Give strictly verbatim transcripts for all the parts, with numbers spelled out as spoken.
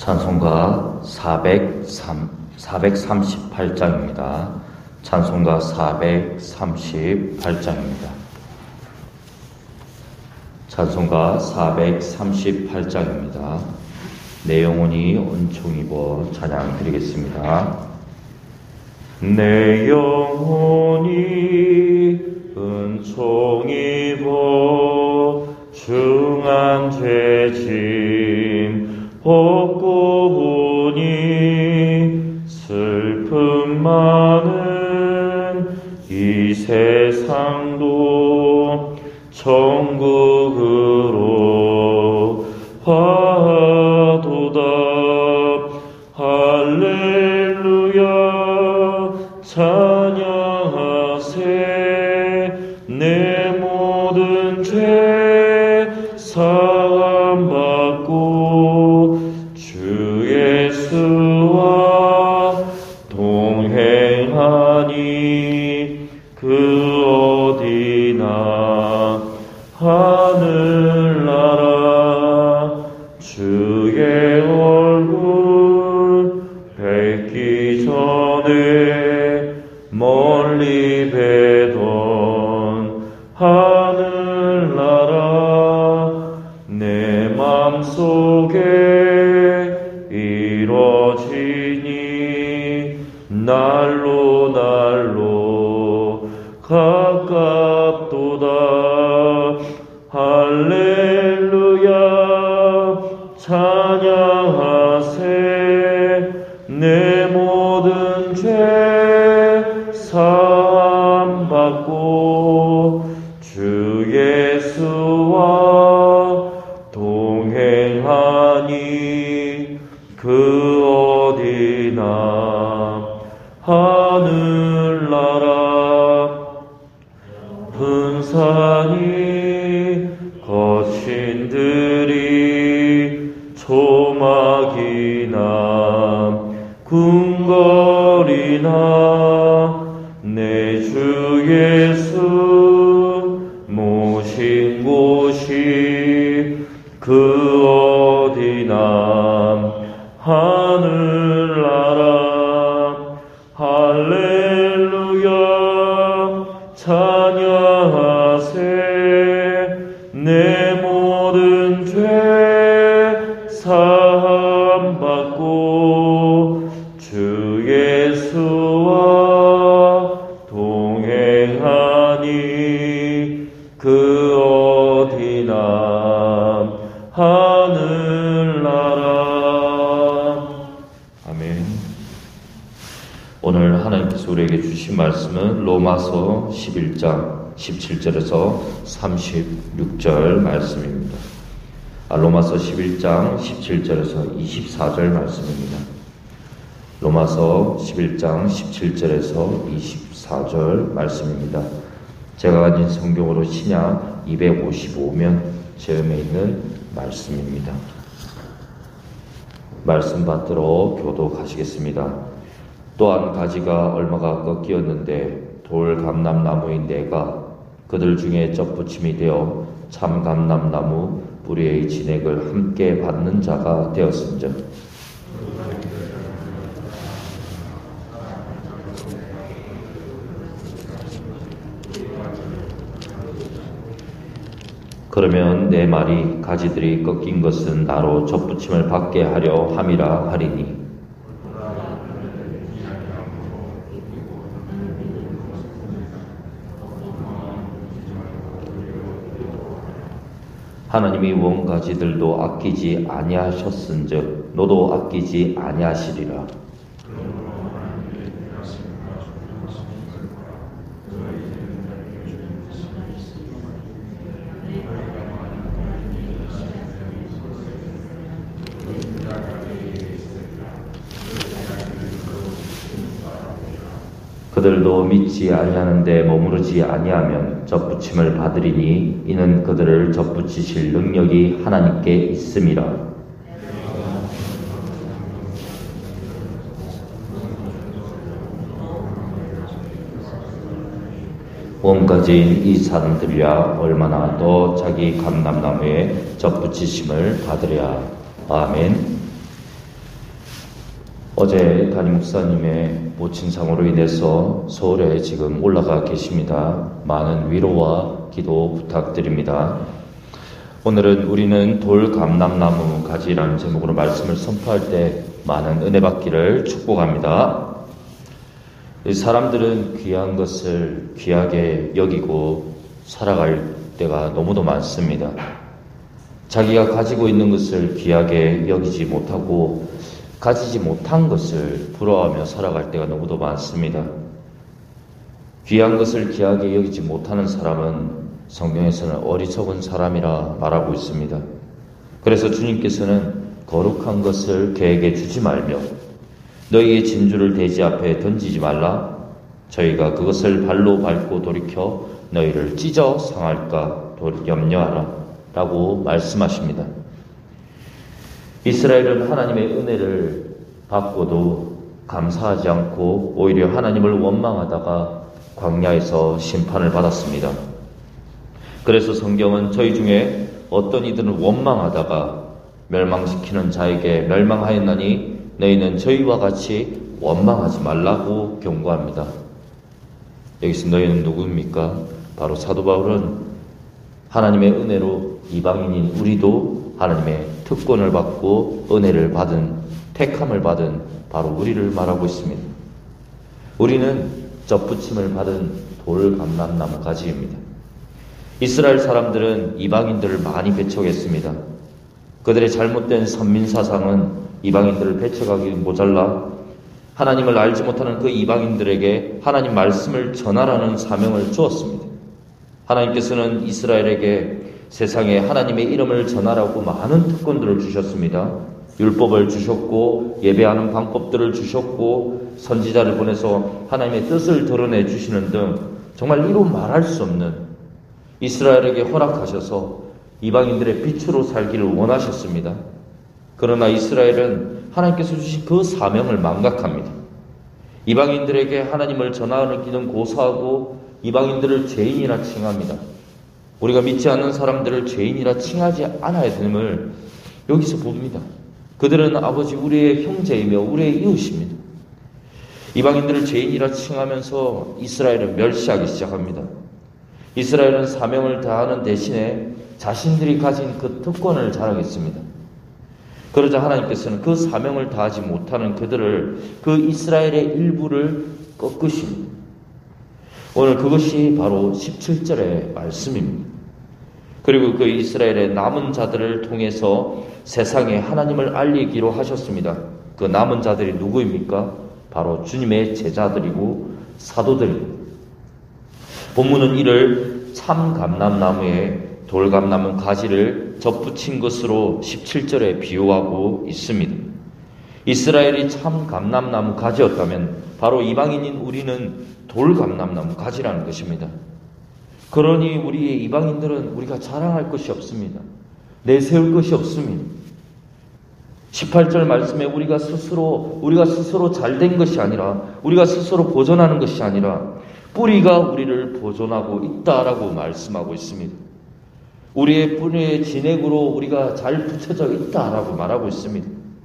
찬송가 사백삼, 사백삼십팔 장입니다. 찬송가 사백삼십팔 장입니다. 찬송가 사백삼십팔 장입니다. 내 영혼이 은총 입어 찬양 드리겠습니다. 내 영혼이 은총 입어 중한 죄짐 벗고 보니 슬픔 많은 이 세상도 천국으로 화도다. 할렐루야 찬양하세. 내 모든 죄 사함받고 주 예수와 동행하니 그 어디나 하늘나라 주의 얼굴 뵙기 전에 멀리 뵈던 하늘나라 내 맘속에 이뤄지니 날로 날로 가깝도다. 할렐루야 찬양하세. 내 모든 죄 사함받고 주 예수와 동행하니 그 어디나 하늘나라 분산이 거친 들이 조막이나 궁궐이나 내 주 예수 모신 곳이 그 어디나 하늘나라. 할렐루야 찬양하세. 내 모든 죄 사함받고 주 예수와 동행하니 그 어디나 하늘나라. 아멘. 오늘 하나님께서 우리에게 주신 말씀은 로마서 십일 장 십칠 절에서 삼십육 절 말씀입니다. 아, 로마서 십일 장 십칠 절에서 이십사 절 말씀입니다. 로마서 십일 장 십칠 절에서 이십사 절 말씀입니다. 제가 가진 성경으로 신약 이백오십오 면 제음에 있는 말씀입니다. 말씀 받들어 교독하시겠습니다. 또한 가지가 얼마가 꺾이었는데 돌 감람나무인 내가 그들 중에 접붙임이 되어 참 감람나무 뿌리의 진액을 함께 받는 자가 되었은즉 그러면 내 말이 가지들이 꺾인 것은 나로 접붙임을 받게 하려 함이라 하리니 하나님이 원 가지들도 아끼지 아니하셨은즉 너도 아끼지 아니하시리라. 그들도 믿지 아니하는데 머무르지 아니하면 접붙임을 받으리니 이는 그들을 접붙이실 능력이 하나님께 있음이라. 원가지인 이 사람들이야 얼마나 더 자기 감람나무에 접붙이심을 받으랴. 아멘. 어제 담임 목사님의 모친상으로 인해서 서울에 지금 올라가 계십니다. 많은 위로와 기도 부탁드립니다. 오늘은 우리는 돌감람나무 가지라는 제목으로 말씀을 선포할 때 많은 은혜 받기를 축복합니다. 사람들은 귀한 것을 귀하게 여기고 살아갈 때가 너무도 많습니다. 자기가 가지고 있는 것을 귀하게 여기지 못하고 가지지 못한 것을 부러워하며 살아갈 때가 너무도 많습니다. 귀한 것을 귀하게 여기지 못하는 사람은 성경에서는 어리석은 사람이라 말하고 있습니다. 그래서 주님께서는 거룩한 것을 그에게 주지 말며 너희의 진주를 돼지 앞에 던지지 말라. 저희가 그것을 발로 밟고 돌이켜 너희를 찢어 상할까 염려하라 라고 말씀하십니다. 이스라엘은 하나님의 은혜를 받고도 감사하지 않고 오히려 하나님을 원망하다가 광야에서 심판을 받았습니다. 그래서 성경은 저희 중에 어떤 이들은 원망하다가 멸망시키는 자에게 멸망하였나니 너희는 저희와 같이 원망하지 말라고 경고합니다. 여기서 너희는 누구입니까? 바로 사도 바울은 하나님의 은혜로 이방인인 우리도 하나님의 특권을 받고 은혜를 받은, 택함을 받은 바로 우리를 말하고 있습니다. 우리는 접붙임을 받은 돌감람나무 가지입니다. 이스라엘 사람들은 이방인들을 많이 배척했습니다. 그들의 잘못된 선민사상은 이방인들을 배척하기 모자라 하나님을 알지 못하는 그 이방인들에게 하나님 말씀을 전하라는 사명을 주었습니다. 하나님께서는 이스라엘에게 세상에 하나님의 이름을 전하라고 많은 특권들을 주셨습니다. 율법을 주셨고 예배하는 방법들을 주셨고 선지자를 보내서 하나님의 뜻을 드러내 주시는 등 정말 이루 말할 수 없는 이스라엘에게 허락하셔서 이방인들의 빛으로 살기를 원하셨습니다. 그러나 이스라엘은 하나님께서 주신 그 사명을 망각합니다. 이방인들에게 하나님을 전하기는 고사하고 이방인들을 죄인이라 칭합니다. 우리가 믿지 않는 사람들을 죄인이라 칭하지 않아야 됨을 여기서 봅니다. 그들은 아버지 우리의 형제이며 우리의 이웃입니다. 이방인들을 죄인이라 칭하면서 이스라엘을 멸시하기 시작합니다. 이스라엘은 사명을 다하는 대신에 자신들이 가진 그 특권을 자랑했습니다. 그러자 하나님께서는 그 사명을 다하지 못하는 그들을, 그 이스라엘의 일부를 꺾으십니다. 오늘 그것이 바로 십칠 절의 말씀입니다. 그리고 그 이스라엘의 남은 자들을 통해서 세상에 하나님을 알리기로 하셨습니다. 그 남은 자들이 누구입니까? 바로 주님의 제자들이고 사도들입니다. 본문은 이를 참감람나무에 돌감나무 가지를 접붙인 것으로 십칠 절에 비유하고 있습니다. 이스라엘이 참감람나무 가지였다면 바로 이방인인 우리는 돌감람나무 가지라는 것입니다. 그러니 우리의 이방인들은 우리가 자랑할 것이 없습니다. 내세울 것이 없습니다. 십팔 절 말씀에 우리가 스스로 우리가 스스로 잘된 것이 아니라 우리가 스스로 보존하는 것이 아니라 뿌리가 우리를 보존하고 있다라고 말씀하고 있습니다. 우리의 뿌리의 진액으로 우리가 잘 붙여져 있다라고 말하고 있습니다.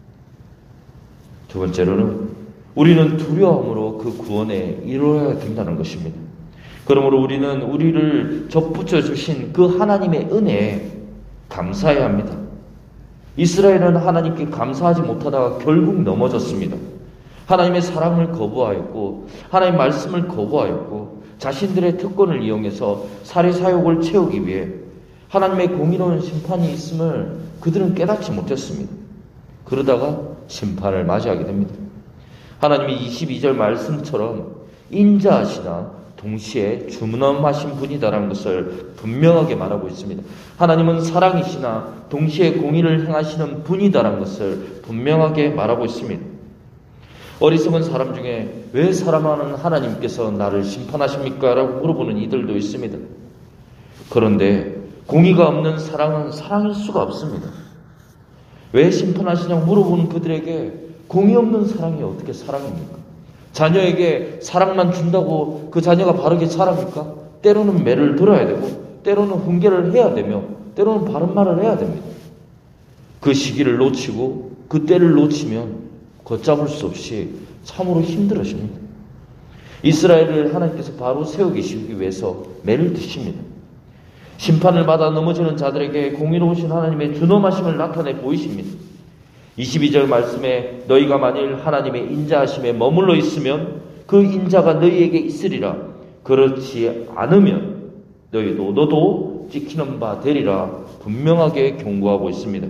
두 번째로는 우리는 두려움으로 그 구원에 이루어야 된다는 것입니다. 그러므로 우리는 우리를 접붙여 주신 그 하나님의 은혜에 감사해야 합니다. 이스라엘은 하나님께 감사하지 못하다가 결국 넘어졌습니다. 하나님의 사랑을 거부하였고 하나님의 말씀을 거부하였고 자신들의 특권을 이용해서 살해사욕을 채우기 위해 하나님의 공의로운 심판이 있음을 그들은 깨닫지 못했습니다. 그러다가 심판을 맞이하게 됩니다. 하나님이 이십이 절 말씀처럼 인자하시나 동시에 준엄하신 분이다라는 것을 분명하게 말하고 있습니다. 하나님은 사랑이시나 동시에 공의를 행하시는 분이다라는 것을 분명하게 말하고 있습니다. 어리석은 사람 중에 왜 사랑하는 하나님께서 나를 심판하십니까? 라고 물어보는 이들도 있습니다. 그런데 공의가 없는 사랑은 사랑일 수가 없습니다. 왜 심판하시냐고 물어보는 그들에게 공의 없는 사랑이 어떻게 사랑입니까? 자녀에게 사랑만 준다고 그 자녀가 바르게 자랍니까? 때로는 매를 들어야 되고 때로는 훈계를 해야 되며 때로는 바른 말을 해야 됩니다. 그 시기를 놓치고 그 때를 놓치면 걷잡을 수 없이 참으로 힘들어집니다. 이스라엘을 하나님께서 바로 세우기 위해서 매를 드십니다. 심판을 받아 넘어지는 자들에게 공의로우신 하나님의 준엄하심을 나타내 보이십니다. 이십이 절 말씀에 너희가 만일 하나님의 인자하심에 머물러 있으면 그 인자가 너희에게 있으리라. 그렇지 않으면 너희도 너도 찍히는 바 되리라. 분명하게 경고하고 있습니다.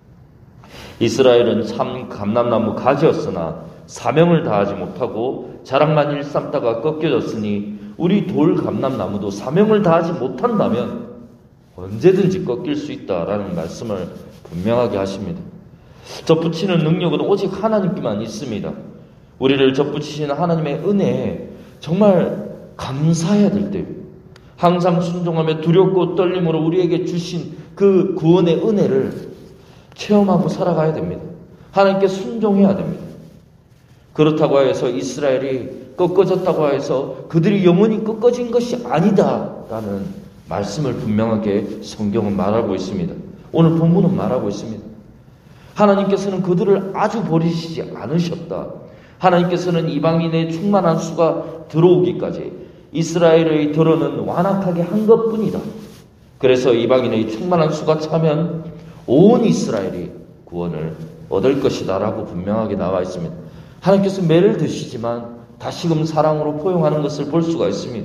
이스라엘은 참 감람나무 가지였으나 사명을 다하지 못하고 자랑만 일삼다가 꺾여졌으니 우리 돌 감람나무도 사명을 다하지 못한다면 언제든지 꺾일 수 있다라는 말씀을 분명하게 하십니다. 접붙이는 능력은 오직 하나님께만 있습니다. 우리를 접붙이시는 하나님의 은혜에 정말 감사해야 될 때입니다. 항상 순종하며 두렵고 떨림으로 우리에게 주신 그 구원의 은혜를 체험하고 살아가야 됩니다. 하나님께 순종해야 됩니다. 그렇다고 해서 이스라엘이 꺾어졌다고 해서 그들이 영원히 꺾어진 것이 아니다라는 말씀을 분명하게 성경은 말하고 있습니다. 오늘 본문은 말하고 있습니다. 하나님께서는 그들을 아주 버리시지 않으셨다. 하나님께서는 이방인의 충만한 수가 들어오기까지 이스라엘의 들어는 완악하게 한 것뿐이다. 그래서 이방인의 충만한 수가 차면 온 이스라엘이 구원을 얻을 것이다 라고 분명하게 나와 있습니다. 하나님께서 매를 드시지만 다시금 사랑으로 포용하는 것을 볼 수가 있습니다.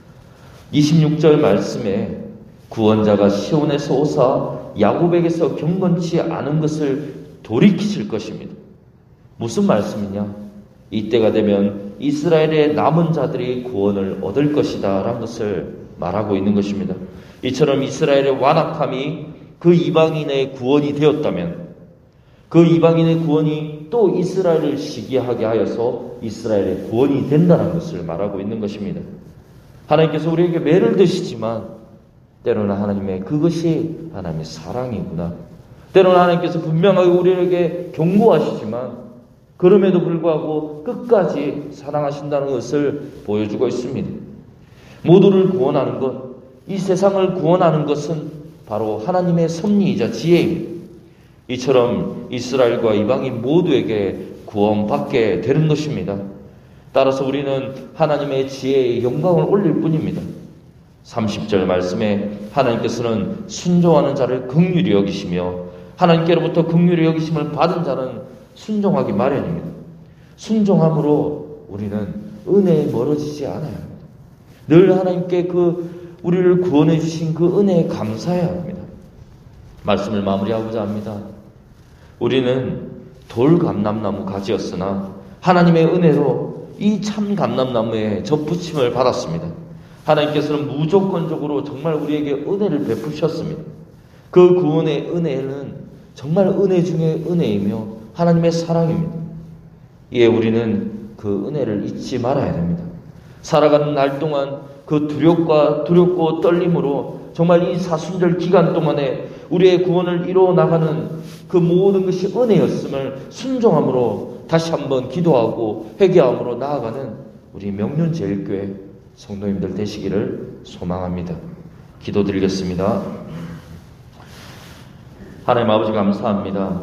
이십육 절 말씀에 구원자가 시온에서 오사 야곱에게서 경건치 않은 것을 돌이키실 것입니다. 무슨 말씀이냐? 이때가 되면 이스라엘의 남은 자들이 구원을 얻을 것이다 라는 것을 말하고 있는 것입니다. 이처럼 이스라엘의 완악함이 그 이방인의 구원이 되었다면 그 이방인의 구원이 또 이스라엘을 시기하게 하여서 이스라엘의 구원이 된다는 것을 말하고 있는 것입니다. 하나님께서 우리에게 매를 드시지만 때로는 하나님의 그것이 하나님의 사랑이구나. 때로는 하나님께서 분명하게 우리에게 경고하시지만 그럼에도 불구하고 끝까지 사랑하신다는 것을 보여주고 있습니다. 모두를 구원하는 것, 이 세상을 구원하는 것은 바로 하나님의 섭리이자 지혜입니다. 이처럼 이스라엘과 이방인 모두에게 구원받게 되는 것입니다. 따라서 우리는 하나님의 지혜의 영광을 올릴 뿐입니다. 삼십 절 말씀에 하나님께서는 순종하는 자를 긍휼히 여기시며 하나님께로부터 긍휼히 여기심을 받은 자는 순종하기 마련입니다. 순종함으로 우리는 은혜에 멀어지지 않아야 합니다. 늘 하나님께 그 우리를 구원해 주신 그 은혜에 감사해야 합니다. 말씀을 마무리하고자 합니다. 우리는 돌 감람나무 가지였으나 하나님의 은혜로 이 참 감람나무에 접붙임을 받았습니다. 하나님께서는 무조건적으로 정말 우리에게 은혜를 베푸셨습니다. 그 구원의 은혜는 정말 은혜 중에 은혜이며 하나님의 사랑입니다. 이에 우리는 그 은혜를 잊지 말아야 됩니다. 살아가는 날 동안 그 두렵과 두렵고 떨림으로 정말 이 사순절 기간 동안에 우리의 구원을 이루어 나가는 그 모든 것이 은혜였음을 순종함으로 다시 한번 기도하고 회개함으로 나아가는 우리 명륜제일교회 성도님들 되시기를 소망합니다. 기도드리겠습니다. 하나님 아버지 감사합니다.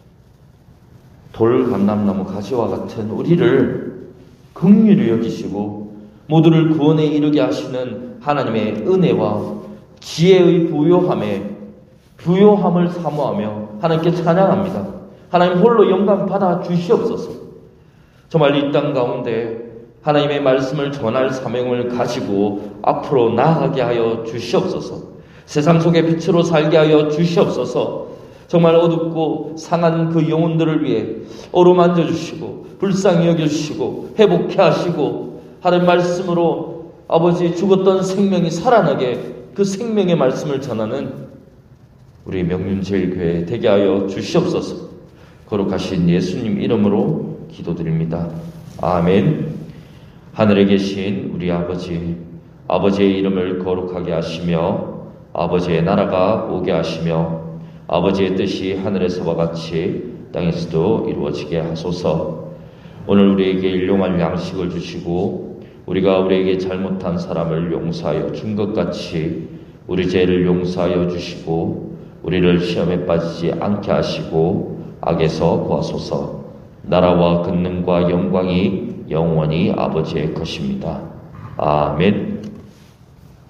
돌 감람나무 가지와 같은 우리를 긍휼히 여기시고 모두를 구원에 이르게 하시는 하나님의 은혜와 지혜의 부요함에 부요함을 사모하며 하나님께 찬양합니다. 하나님 홀로 영광 받아 주시옵소서. 정말 이 땅 가운데 하나님의 말씀을 전할 사명을 가지고 앞으로 나아가게 하여 주시옵소서. 세상 속에 빛으로 살게 하여 주시옵소서. 정말 어둡고 상한 그 영혼들을 위해 어루만져 주시고 불쌍히 여겨주시고 회복해 하시고 하나님 말씀으로 아버지 죽었던 생명이 살아나게 그 생명의 말씀을 전하는 우리 명륜제일교회 되게 하여 주시옵소서. 거룩하신 예수님 이름으로 기도드립니다. 아멘. 하늘에 계신 우리 아버지, 아버지의 이름을 거룩하게 하시며 아버지의 나라가 오게 하시며 아버지의 뜻이 하늘에서와 같이 땅에서도 이루어지게 하소서. 오늘 우리에게 일용할 양식을 주시고 우리가 우리에게 잘못한 사람을 용서하여 준 것 같이 우리 죄를 용서하여 주시고 우리를 시험에 빠지지 않게 하시고 악에서 구하소서. 나라와 권능과 영광이 영원히 아버지의 것입니다. 아멘.